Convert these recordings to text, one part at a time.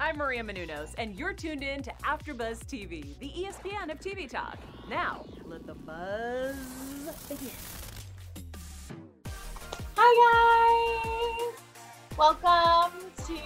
I'm Maria Menounos, and you're tuned in to AfterBuzz TV, the ESPN of TV talk. Now, let the buzz begin. Hi guys! Welcome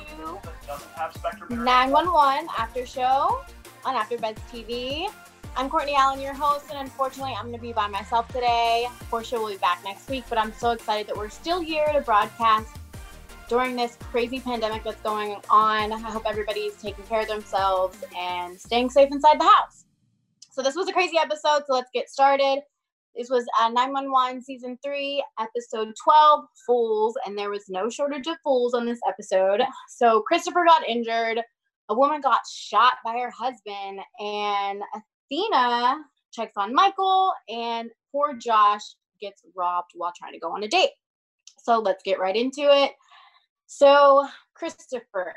to 911 After Show on AfterBuzz TV. I'm Courtney Allen, your host, and unfortunately I'm going to be by myself today. Portia will be back next week, but I'm so excited that we're still here to broadcast during this crazy pandemic that's going on. I hope everybody's taking care of themselves and staying safe inside the house. So this was a crazy episode, so let's get started. This was 911 Season 3, Episode 12, Fools, and there was no shortage of fools on this episode. So Christopher got injured, a woman got shot by her husband, and Athena checks on Michael, and poor Josh gets robbed while trying to go on a date. So let's get right into it. So Christopher,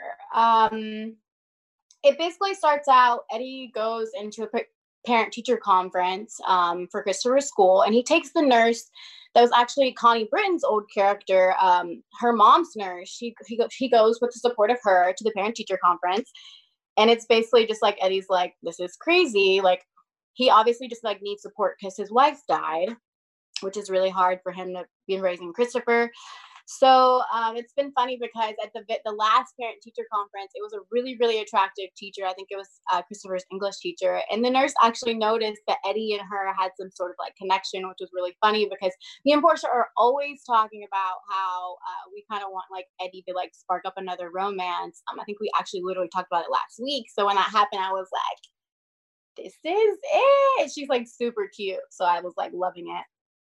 it basically starts out, Eddie goes into a parent-teacher conference for Christopher's school, and he takes the nurse that was actually Connie Britton's old character, her mom's nurse. He goes with the support of her to the parent-teacher conference, and it's basically just like Eddie's like, this is crazy. Like, he obviously just like needs support because his wife died, which is really hard for him to be raising Christopher. So it's been funny because at the last parent-teacher conference, it was a really, really attractive teacher. I think it was Christopher's English teacher. And the nurse actually noticed that Eddie and her had some sort of like connection, which was really funny because me and Portia are always talking about how we kind of want like Eddie to like spark up another romance. I think we actually literally talked about it last week. So when that happened, I was like, this is it. She's like super cute. So I was like loving it.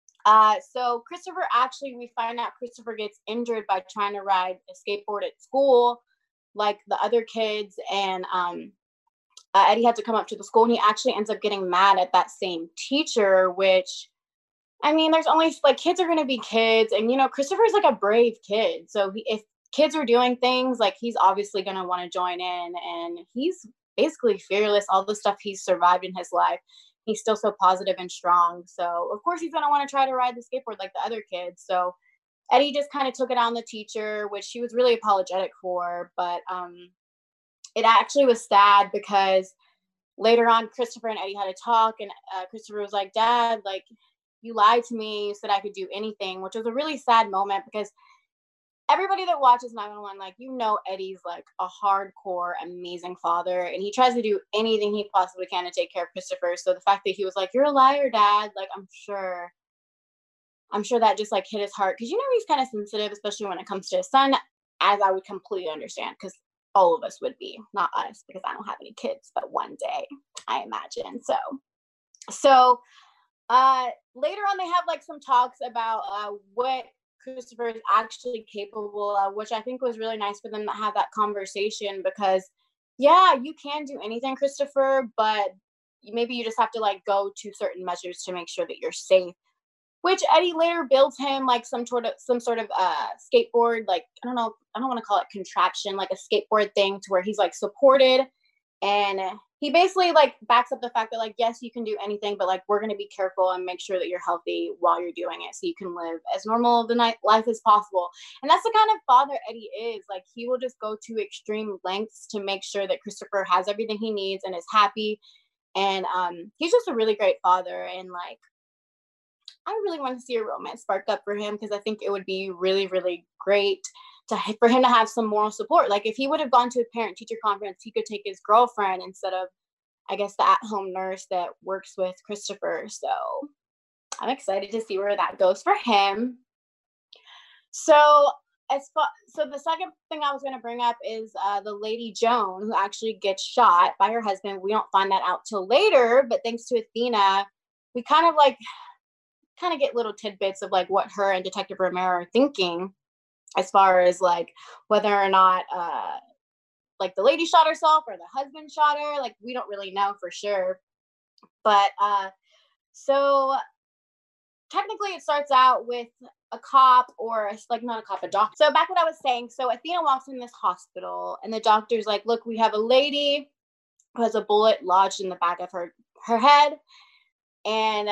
So Christopher, actually, we find out Christopher gets injured by trying to ride a skateboard at school, like the other kids, and Eddie had to come up to the school, and he actually ends up getting mad at that same teacher, which, I mean, there's only, like, kids are going to be kids, and, you know, Christopher's, like, a brave kid, so if kids are doing things, like, he's obviously going to want to join in, and he's basically fearless, all the stuff he's survived in his life. He's still so positive and strong. So, of course, he's going to want to try to ride the skateboard like the other kids. So, Eddie just kind of took it on the teacher, which she was really apologetic for. But it actually was sad because later on, Christopher and Eddie had a talk. And Christopher was like, Dad, like, you lied to me. You said I could do anything, which was a really sad moment because everybody that watches 911, like, you know, Eddie's like a hardcore, amazing father, and he tries to do anything he possibly can to take care of Christopher. So the fact that he was like, you're a liar, Dad, like, I'm sure that just like hit his heart because, you know, he's kind of sensitive, especially when it comes to his son, as I would completely understand because all of us would be, not us because I don't have any kids, but one day, I imagine. So later on, they have like some talks about what Christopher is actually capable of, which I think was really nice for them to have that conversation because, yeah, you can do anything, Christopher, but maybe you just have to like go to certain measures to make sure that you're safe. Which Eddie later builds him like some sort of skateboard, like I don't want to call it contraption, like a skateboard thing to where he's like supported, and he basically like backs up the fact that like, yes, you can do anything, but like we're going to be careful and make sure that you're healthy while you're doing it so you can live as normal of the life as possible. And that's the kind of father Eddie is. Like, he will just go to extreme lengths to make sure that Christopher has everything he needs and is happy. And he's just a really great father. And like, I really want to see a romance spark up for him because I think it would be really, really great for him to have some moral support. Like, if he would have gone to a parent-teacher conference, he could take his girlfriend instead of, I guess, the at-home nurse that works with Christopher. So I'm excited to see where that goes for him. So the second thing I was going to bring up is the Lady Joan, who actually gets shot by her husband. We don't find that out till later, but thanks to Athena, we kind of get little tidbits of like what her and Detective Romero are thinking as far as like whether or not like the lady shot herself or the husband shot her. Like, we don't really know for sure. But so technically it starts out with a cop, or like not a cop, a doctor. So back what I was saying. So Athena walks in this hospital and the doctor's like, look, we have a lady who has a bullet lodged in the back of her head. And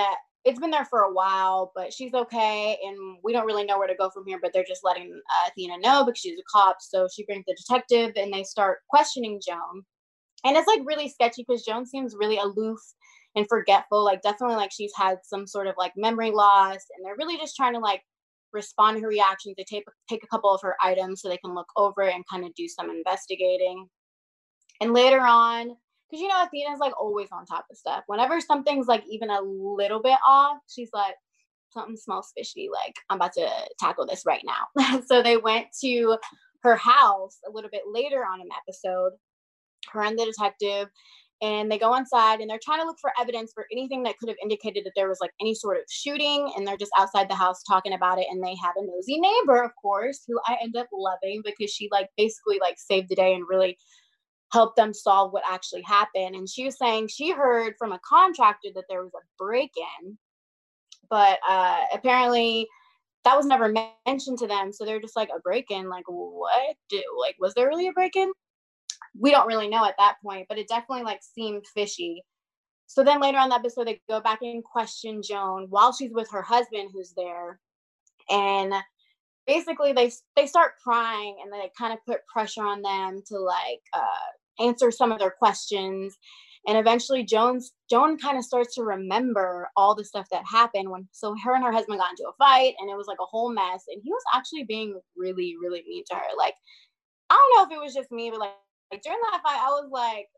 it's been there for a while, but she's okay, and we don't really know where to go from here, but they're just letting Athena know because she's a cop. So she brings the detective, and they start questioning Joan. And it's like really sketchy because Joan seems really aloof and forgetful, like definitely like she's had some sort of like memory loss, and they're really just trying to like respond to her reactions. They take a couple of her items so they can look over it and kind of do some investigating. And later on, because you know Athena's like always on top of stuff. Whenever something's like even a little bit off, she's like, something smells fishy. Like, I'm about to tackle this right now. So they went to her house a little bit later on in the episode, her and the detective, and they go inside and they're trying to look for evidence for anything that could have indicated that there was like any sort of shooting. And they're just outside the house talking about it. And they have a nosy neighbor, of course, who I end up loving because she like basically like saved the day and really help them solve what actually happened. And she was saying she heard from a contractor that there was a break-in, but apparently that was never mentioned to them. So they're just like, a break-in? Like, what? Like, was there really a break-in? We don't really know at that point, but it definitely like seemed fishy. So then later on the episode, they go back and question Joan while she's with her husband who's there. And basically they start crying, and they kind of put pressure on them to like answer some of their questions. And eventually Joan kind of starts to remember all the stuff that happened so her and her husband got into a fight, and it was like a whole mess, and he was actually being really, really mean to her. Like, I don't know if it was just me, but like during that fight, I was like,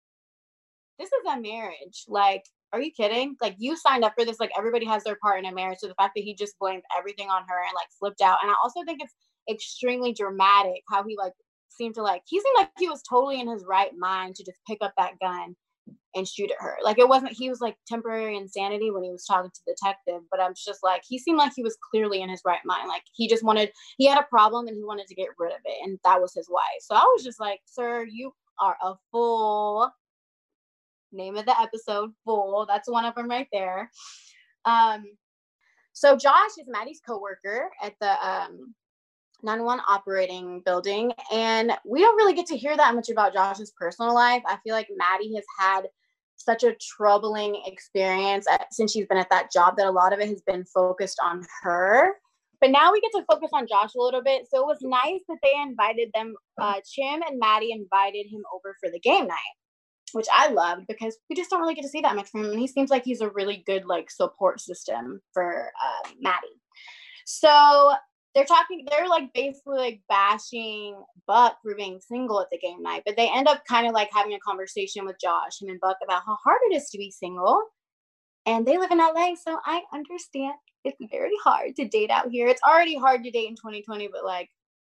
this is a marriage. Like, are you kidding? Like, you signed up for this. Like, everybody has their part in a marriage. So the fact that he just blamed everything on her and like flipped out. And I also think it's extremely dramatic how he like seemed like he was totally in his right mind to just pick up that gun and shoot at her. Like, it wasn't, he was like temporary insanity when he was talking to the detective, but I'm just like, he seemed like he was clearly in his right mind. Like, he had a problem and he wanted to get rid of it. And that was his wife. So I was just like, sir, you are a fool. Name of the episode, fool. That's one of them right there. So Josh is Maddie's coworker at the 911 operating building, and we don't really get to hear that much about Josh's personal life. I feel like Maddie has had such a troubling experience since she's been at that job that a lot of it has been focused on her. But now we get to focus on Josh a little bit. So it was nice that they invited them. Chim and Maddie invited him over for the game night, which I loved because we just don't really get to see that much from him. And he seems like he's a really good like support system for Maddie. So they're like basically like bashing Buck for being single at the game night, but they end up kind of like having a conversation with Josh and Buck about how hard it is to be single. And they live in LA, so I understand it's very hard to date out here. It's already hard to date in 2020, but like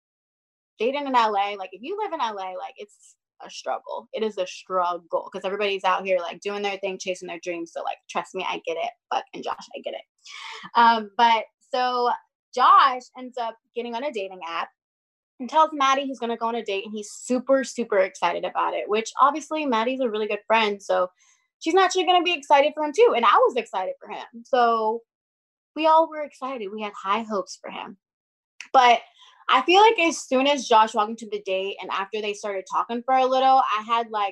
dating in LA, like if you live in LA, like it's a struggle. It is a struggle because everybody's out here like doing their thing, chasing their dreams. So like, trust me, I get it. Buck and Josh, I get it. But so Josh ends up getting on a dating app and tells Maddie he's going to go on a date, and he's super, super excited about it, which obviously Maddie's a really good friend. So she's naturally going to be excited for him too. And I was excited for him. So we all were excited. We had high hopes for him. But I feel like as soon as Josh walked into the date and after they started talking for a little, I had like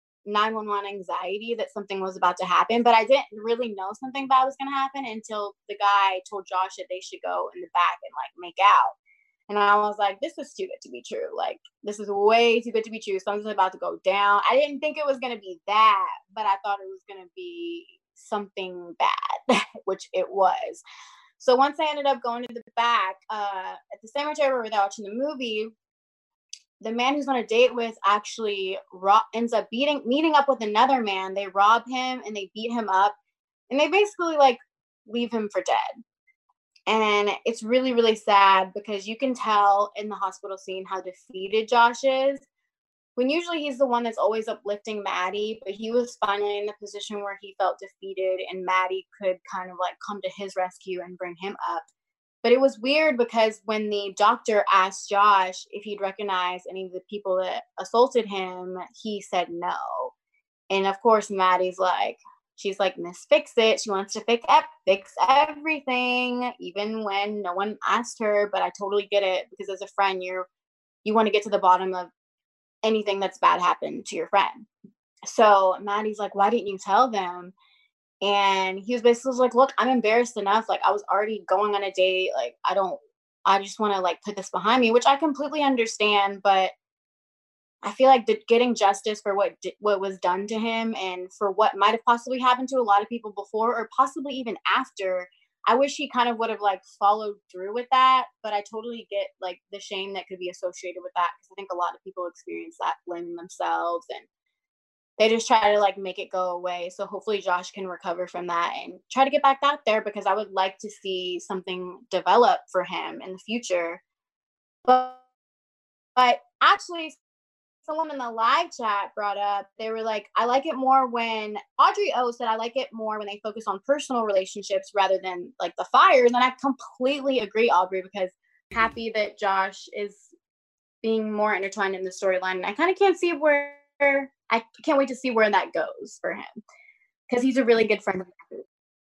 911 anxiety that something was about to happen, but I didn't really know something bad was going to happen until the guy told Josh that they should go in the back and like make out. And I was like, this is too good to be true. Like, this is way too good to be true. Something's about to go down. I didn't think it was going to be that, but I thought it was going to be something bad, which it was. So once I ended up going to the back, at the cemetery where we were watching the movie, the man who's on a date with actually ends up meeting up with another man. They rob him and they beat him up, and they basically like leave him for dead. And it's really, really sad because you can tell in the hospital scene how defeated Josh is. When usually he's the one that's always uplifting Maddie, but he was finally in the position where he felt defeated and Maddie could kind of like come to his rescue and bring him up. But it was weird because when the doctor asked Josh if he'd recognize any of the people that assaulted him, he said no. And of course, Maddie's like, she's like, Miss Fix-It. She wants to fix everything, even when no one asked her. But I totally get it because as a friend, you want to get to the bottom of anything that's bad happened to your friend. So Maddie's like, why didn't you tell them? And he was basically like, look, I'm embarrassed enough. Like, I was already going on a date. Like, I just want to like put this behind me, which I completely understand. But I feel like getting justice for what was done to him and for what might have possibly happened to a lot of people before or possibly even after. I wish he kind of would have like followed through with that, but I totally get like the shame that could be associated with that because I think a lot of people experience that, blaming themselves, and they just try to like make it go away. So hopefully Josh can recover from that and try to get back out there because I would like to see something develop for him in the future. But actually, someone in the live chat brought up, they were like, I like it more when Audrey O said, I like it more when they focus on personal relationships rather than like the fires. And I completely agree, Aubrey, because happy that Josh is being more intertwined in the storyline. And I kind of I can't wait to see where that goes for him because he's a really good friend of mine.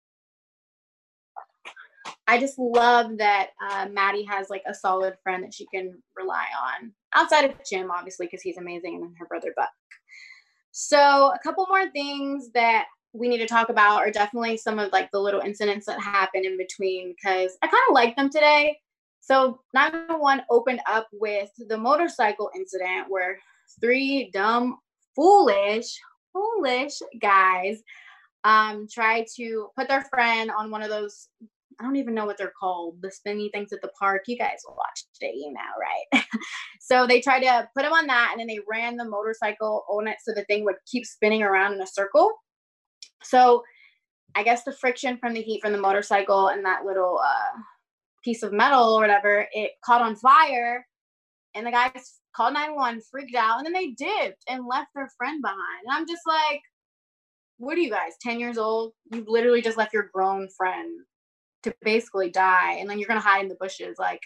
I just love that Maddie has like a solid friend that she can rely on outside of Jim, obviously, because he's amazing, and then her brother Buck. So a couple more things that we need to talk about are definitely some of like the little incidents that happened in between because I kind of like them today. So 911 opened up with the motorcycle incident where three dumb, foolish guys tried to put their friend on one of those, I don't even know what they're called, the spinny things at the park. You guys will watch today, you know, right? So they tried to put him on that, and then they ran the motorcycle on it so the thing would keep spinning around in a circle. So I guess the friction from the heat from the motorcycle and that little piece of metal or whatever, it caught on fire, and the guys called 911, freaked out, and then they dipped and left their friend behind. And I'm just like, what are you guys, 10 years old? You literally just left your grown friend to basically die, and then you're gonna hide in the bushes. Like,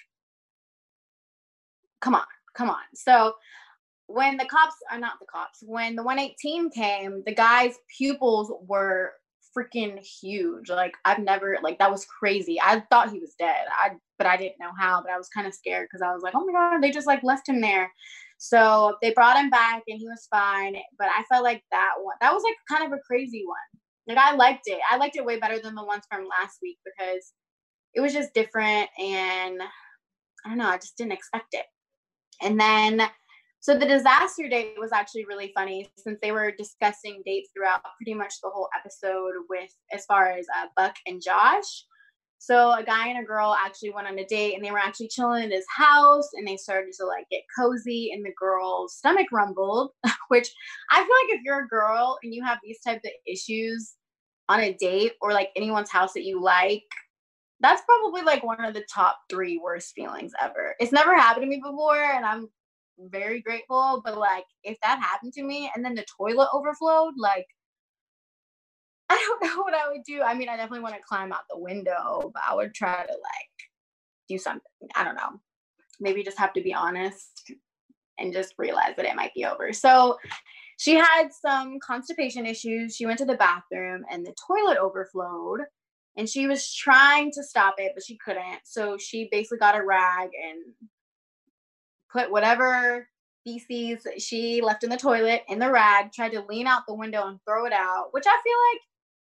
come on. So when when the 118 came, the guy's pupils were freaking huge. Like, I've never, like, that was crazy. I thought he was dead. But I didn't know how, but I was kind of scared because I was like, oh my God, they just like left him there. So they brought him back and he was fine. But I felt like that was like kind of a crazy one. Like, I liked it. I liked it way better than the ones from last week because it was just different, and I don't know, I just didn't expect it. And then, so the disaster date was actually really funny since they were discussing dates throughout pretty much the whole episode with, as far as Buck and Josh. So a guy and a girl actually went on a date, and they were actually chilling in his house, and they started to like get cozy, and the girl's stomach rumbled, which I feel like if you're a girl and you have these types of issues on a date or like anyone's house that you like, that's probably like one of the top 3 worst feelings ever. It's never happened to me before, and I'm very grateful. But like, if that happened to me and then the toilet overflowed, like, I don't know what I would do. I mean, I definitely want to climb out the window, but I would try to like do something. I don't know. Maybe just have to be honest and just realize that it might be over. So she had some constipation issues. She went to the bathroom and the toilet overflowed. And she was trying to stop it, but she couldn't. So she basically got a rag and put whatever feces she left in the toilet in the rag, tried to lean out the window and throw it out, which I feel like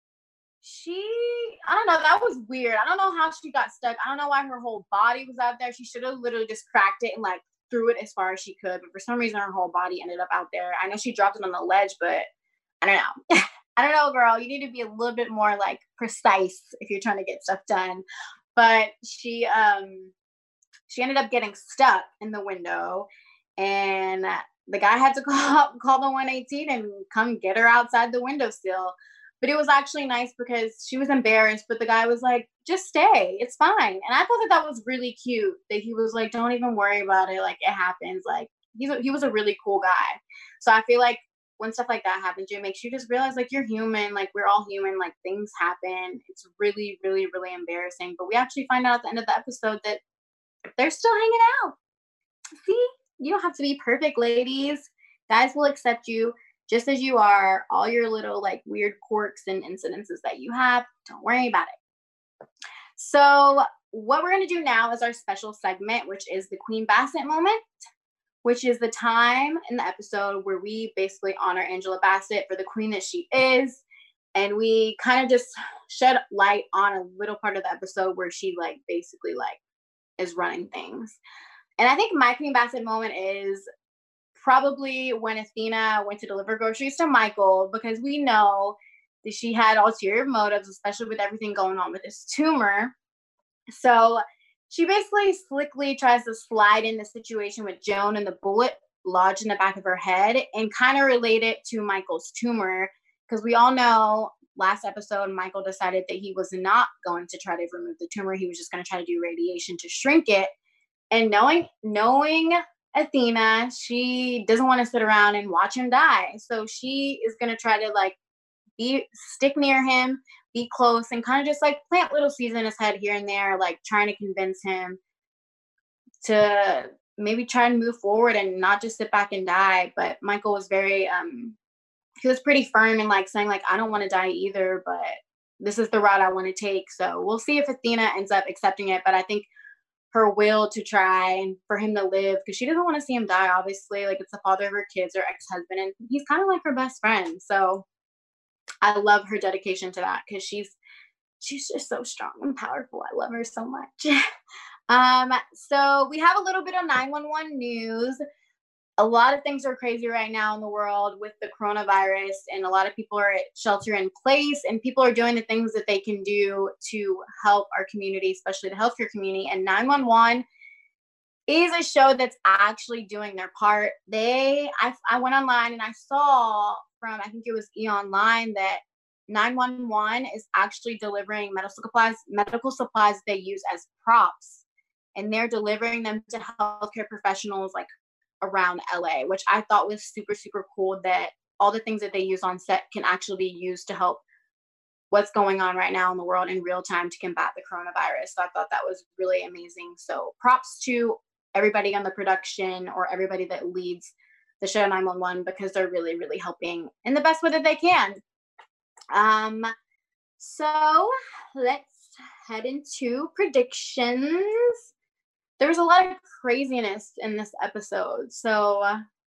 I don't know, that was weird. I don't know how she got stuck. I don't know why her whole body was out there. She should have literally just cracked it and like threw it as far as she could. But for some reason, her whole body ended up out there. I know she dropped it on the ledge, but I don't know. I don't know, girl. You need to be a little bit more like precise if you're trying to get stuff done. But she ended up getting stuck in the window, and the guy had to call the 118 and come get her outside the window still. But it was actually nice because she was embarrassed, but the guy was like, just stay. It's fine. And I thought that was really cute that he was like, don't even worry about it. Like, it happens. Like, he was a really cool guy. So I feel like when stuff like that happens, it makes you just realize, like, you're human. Like, we're all human. Like, things happen. It's really, really, really embarrassing. But we actually find out at the end of the episode that they're still hanging out. See? You don't have to be perfect, ladies. Guys will accept you just as you are. All your little, like, weird quirks and incidences that you have, don't worry about it. So what we're going to do now is our special segment, which is the Queen Bassett moment, which is the time in the episode where we basically honor Angela Bassett for the queen that she is. And we kind of just shed light on a little part of the episode where she like basically like is running things. And I think my Queen Bassett moment is probably when Athena went to deliver groceries to Michael, because we know that she had ulterior motives, especially with everything going on with this tumor. So she basically slickly tries to slide in the situation with Joan and the bullet lodged in the back of her head and kind of relate it to Michael's tumor. Because we all know last episode, Michael decided that he was not going to try to remove the tumor. He was just going to try to do radiation to shrink it. And knowing Athena, she doesn't want to sit around and watch him die. So she is going to try to like stick near him, be close, and kind of just like plant little seeds in his head here and there, like trying to convince him to maybe try and move forward and not just sit back and die. But Michael was very, he was pretty firm and like saying like, I don't want to die either, but this is the route I want to take. So we'll see if Athena ends up accepting it. But I think her will to try and for him to live, because she doesn't want to see him die, obviously. Like, it's the father of her kids, her ex-husband, and he's kind of like her best friend. So I love her dedication to that, because she's just so strong and powerful. I love her so much. So we have a little bit of 911 news. A lot of things are crazy right now in the world with the coronavirus, and a lot of people are at shelter in place, and people are doing the things that they can do to help our community, especially the healthcare community. And 911 is a show that's actually doing their part. I went online and I saw from, I think it was eOnline, that 911 is actually delivering medical supplies they use as props, and they're delivering them to healthcare professionals like around LA, which I thought was super, super cool, that all the things that they use on set can actually be used to help what's going on right now in the world in real time to combat the coronavirus. So I thought that was really amazing. So props to everybody on the production or everybody that leads the show 911, because they're really, really helping in the best way that they can. So let's head into predictions. There was a lot of craziness in this episode. So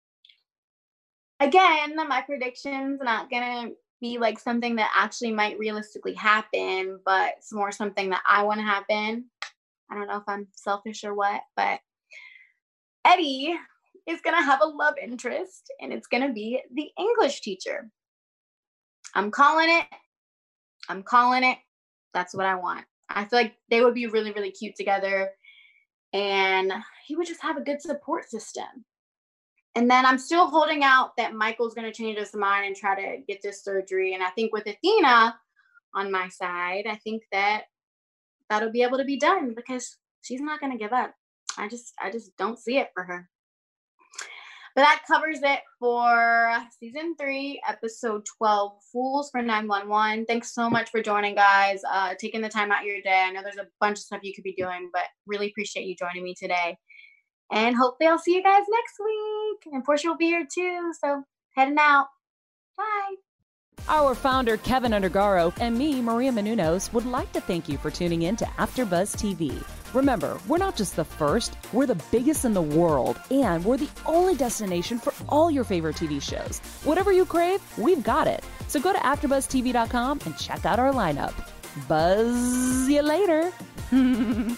again, my predictions are not going to be like something that actually might realistically happen, but it's more something that I want to happen. I don't know if I'm selfish or what, but Eddie is going to have a love interest, and it's going to be the English teacher. I'm calling it. That's what I want. I feel like they would be really, really cute together, and he would just have a good support system. And then I'm still holding out that Michael's going to change his mind and try to get this surgery. And I think with Athena on my side, I think that that'll be able to be done, because she's not going to give up. I just don't see it for her. But that covers it for season 3, episode 12, Fools for 911. Thanks so much for joining, guys. Taking the time out of your day. I know there's a bunch of stuff you could be doing, but really appreciate you joining me today. And hopefully I'll see you guys next week. And Portia will be here too. So heading out. Bye. Our founder, Kevin Undergaro, and me, Maria Menounos, would like to thank you for tuning in to AfterBuzz TV. Remember, we're not just the first, we're the biggest in the world, and we're the only destination for all your favorite TV shows. Whatever you crave, we've got it. So go to AfterBuzzTV.com and check out our lineup. Buzz you later.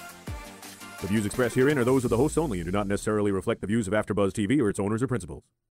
The views expressed herein are those of the hosts only and do not necessarily reflect the views of AfterBuzz TV or its owners or principals.